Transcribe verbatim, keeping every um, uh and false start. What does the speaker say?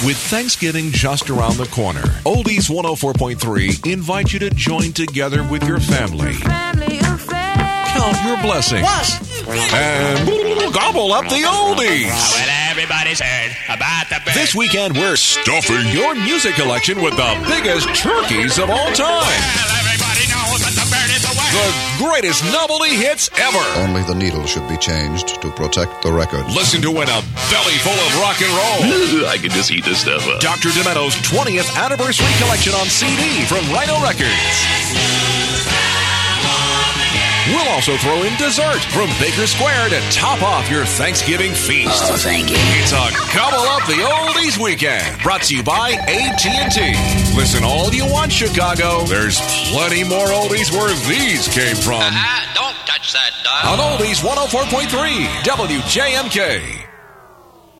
With Thanksgiving just around the corner, Oldies one oh four point three invite you to join together with your family. Count your blessings. And gobble up the oldies. Well, everybody's heard about the bird. This weekend, we're stuffing your music collection with the biggest turkeys of all time. Well, everybody knows that the bird is away. The greatest novelty hits ever. Only the needle should be changed to protect the record. Listen to win a belly full of rock and roll. I can just eat this stuff up. Doctor Demetto's twentieth anniversary collection on C D from Rhino Records. We'll also throw in dessert from Baker Square to top off your Thanksgiving feast. Oh, thank you. It's a Gobble Up the Oldies weekend, brought to you by A T and T. Listen all you want, Chicago. There's plenty more oldies where these came from. Uh-uh, don't touch that dial. On Oldies one oh four point three, W J M K.